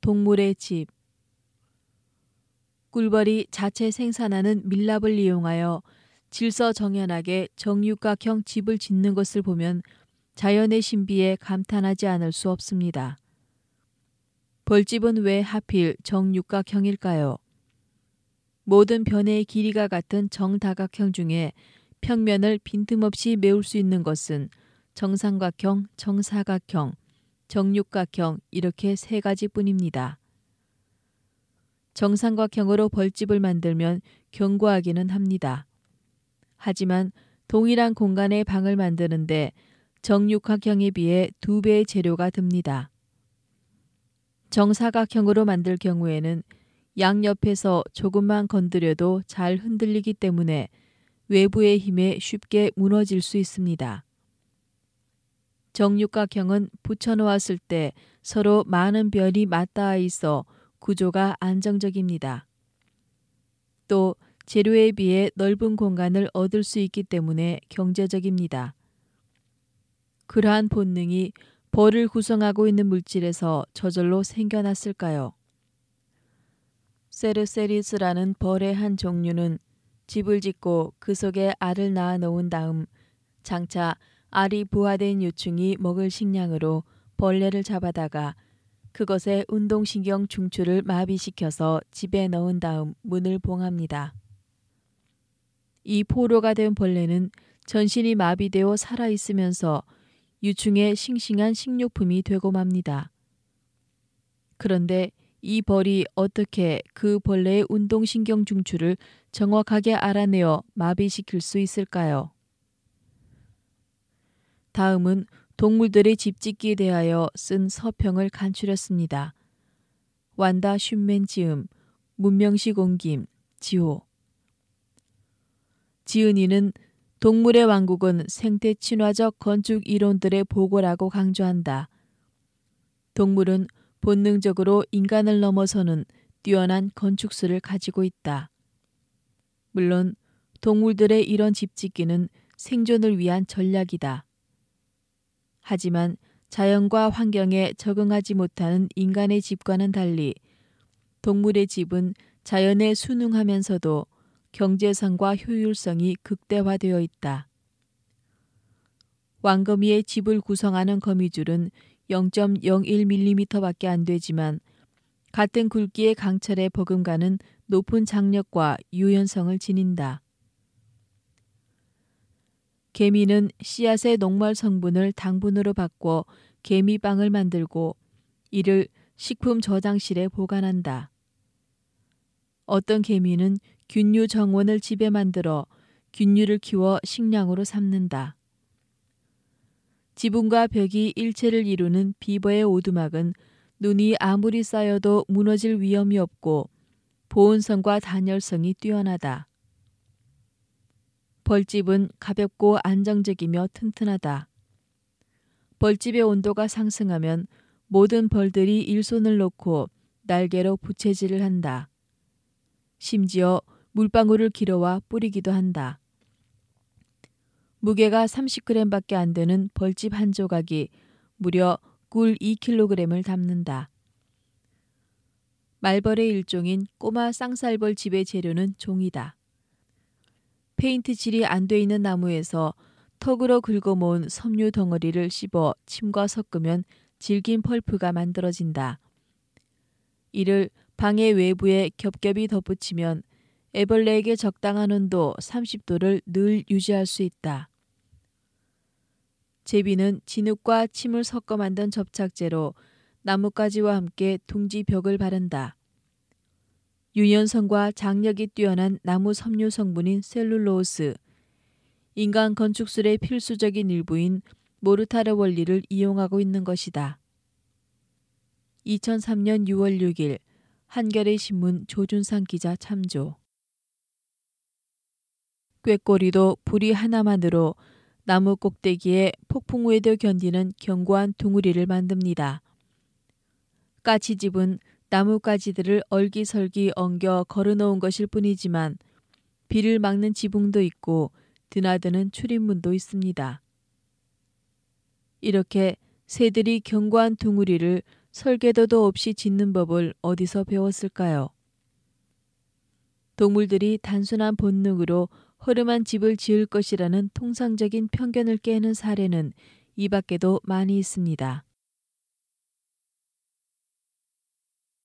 동물의 집. 꿀벌이 자체 생산하는 밀랍을 이용하여 질서정연하게 정육각형 집을 짓는 것을 보면 자연의 신비에 감탄하지 않을 수 없습니다. 벌집은 왜 하필 정육각형일까요? 모든 변의 길이가 같은 정다각형 중에 평면을 빈틈없이 메울 수 있는 것은 정삼각형, 정사각형, 정육각형 이렇게 세 가지뿐입니다. 정삼각형으로 벌집을 만들면 견고하기는 합니다. 하지만 동일한 공간의 방을 만드는데 정육각형에 비해 2배의 재료가 듭니다. 정사각형으로 만들 경우에는 양옆에서 조금만 건드려도 잘 흔들리기 때문에 외부의 힘에 쉽게 무너질 수 있습니다. 정육각형은 붙여놓았을 때 서로 많은 변이 맞닿아 있어 구조가 안정적입니다. 또 재료에 비해 넓은 공간을 얻을 수 있기 때문에 경제적입니다. 그러한 본능이 벌을 구성하고 있는 물질에서 저절로 생겨났을까요? 세르세리스라는 벌의 한 종류는 집을 짓고 그 속에 알을 낳아 놓은 다음 장차 알이 부화된 유충이 먹을 식량으로 벌레를 잡아다가 그것의 운동신경 중추를 마비시켜서 집에 넣은 다음 문을 봉합니다. 이 포로가 된 벌레는 전신이 마비되어 살아있으면서 유충의 싱싱한 식료품이 되고 맙니다. 그런데 이 벌이 어떻게 그 벌레의 운동신경 중추를 정확하게 알아내어 마비시킬 수 있을까요? 다음은 동물들의 집짓기에 대하여 쓴 서평을 간추렸습니다. 완다 슌맨 지음, 문명식 옮김, 지호. 지은이는 동물의 왕국은 생태 친화적 건축 이론들의 보고라고 강조한다. 동물은 본능적으로 인간을 넘어서는 뛰어난 건축술을 가지고 있다. 물론 동물들의 이런 집짓기는 생존을 위한 전략이다. 하지만 자연과 환경에 적응하지 못하는 인간의 집과는 달리 동물의 집은 자연에 순응하면서도 경제성과 효율성이 극대화되어 있다. 왕거미의 집을 구성하는 거미줄은 0.01mm밖에 안 되지만 같은 굵기의 강철에 버금가는 높은 장력과 유연성을 지닌다. 개미는 씨앗의 녹말 성분을 당분으로 바꿔 개미빵을 만들고 이를 식품 저장실에 보관한다. 어떤 개미는 균류 정원을 집에 만들어 균류를 키워 식량으로 삼는다. 지붕과 벽이 일체를 이루는 비버의 오두막은 눈이 아무리 쌓여도 무너질 위험이 없고 보온성과 단열성이 뛰어나다. 벌집은 가볍고 안정적이며 튼튼하다. 벌집의 온도가 상승하면 모든 벌들이 일손을 놓고 날개로 부채질을 한다. 심지어 물방울을 길어와 뿌리기도 한다. 무게가 30g밖에 안 되는 벌집 한 조각이 무려 꿀 2kg을 담는다. 말벌의 일종인 꼬마 쌍살벌 집의 재료는 종이다. 페인트칠이 안 돼 있는 나무에서 턱으로 긁어 모은 섬유 덩어리를 씹어 침과 섞으면 질긴 펄프가 만들어진다. 이를 방의 외부에 겹겹이 덧붙이면 애벌레에게 적당한 온도 30도를 늘 유지할 수 있다. 제비는 진흙과 침을 섞어 만든 접착제로 나뭇가지와 함께 둥지 벽을 바른다. 유연성과 장력이 뛰어난 나무 섬유 성분인 셀룰로스, 인간 건축술의 필수적인 일부인 모르타르 원리를 이용하고 있는 것이다. 2003년 6월 6일 한겨레 신문 조준상 기자 참조. 꾀꼬리도 부리 하나만으로 나무 꼭대기에 폭풍 우에도 견디는 견고한 둥우리를 만듭니다. 까치집은 나뭇가지들을 얼기설기 엉겨 걸어놓은 것일 뿐이지만 비를 막는 지붕도 있고 드나드는 출입문도 있습니다. 이렇게 새들이 견고한 둥우리를 설계도도 없이 짓는 법을 어디서 배웠을까요? 동물들이 단순한 본능으로 허름한 집을 지을 것이라는 통상적인 편견을 깨는 사례는 이 밖에도 많이 있습니다.